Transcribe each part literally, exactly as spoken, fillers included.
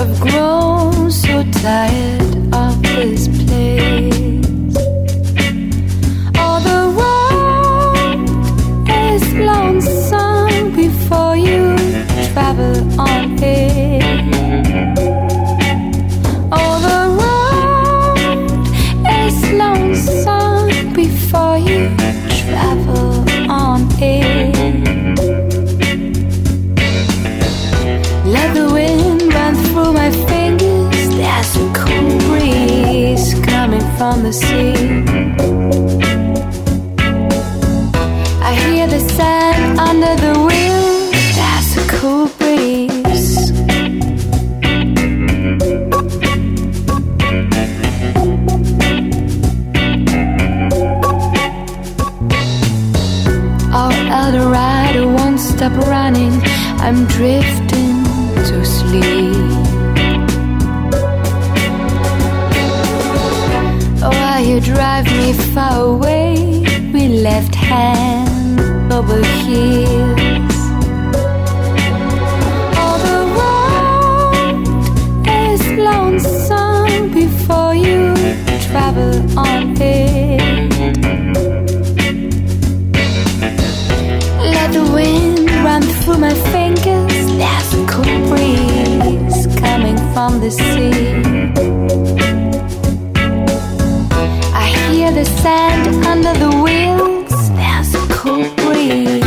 I've grown so tired of this place. All the road is lonesome before you travel on it. All the road is lonesome before you travel on it. Let the wind run through my fingers. There's a cool breeze coming from the sea. I hear the sand under the wheels. There's a cool breeze. Our Eldorado won't stop running. I'm drifting to sleep. While you drive me far away, we left hand over heels. All the road is lonesome before you travel on it. Let the wind run through my fingers. There's a cool breeze coming from the sea. I hear the sand under the wheels. There's a cool breeze.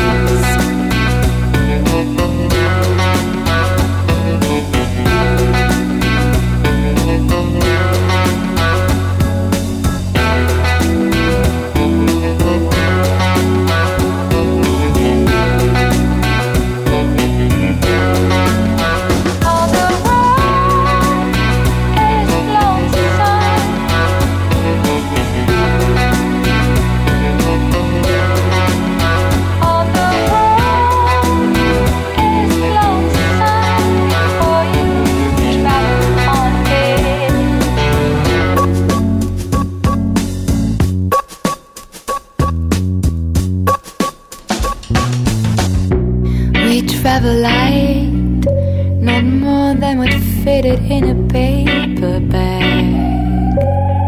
Travel light, not more than would fit it in a paper bag.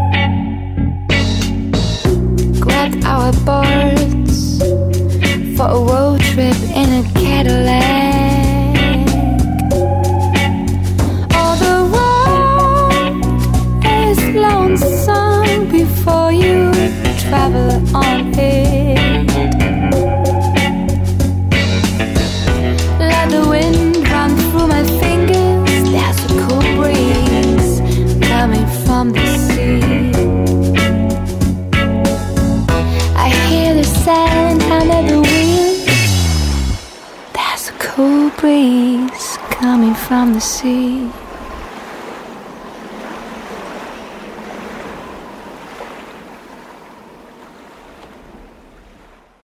Grabbed our boards for a road trip in a Cadillac. All the road is lonesome before you travel on it. The wind run through my fingers. There's a cool breeze coming from the sea. I hear the sand under the wheels. There's a cool breeze coming from the sea.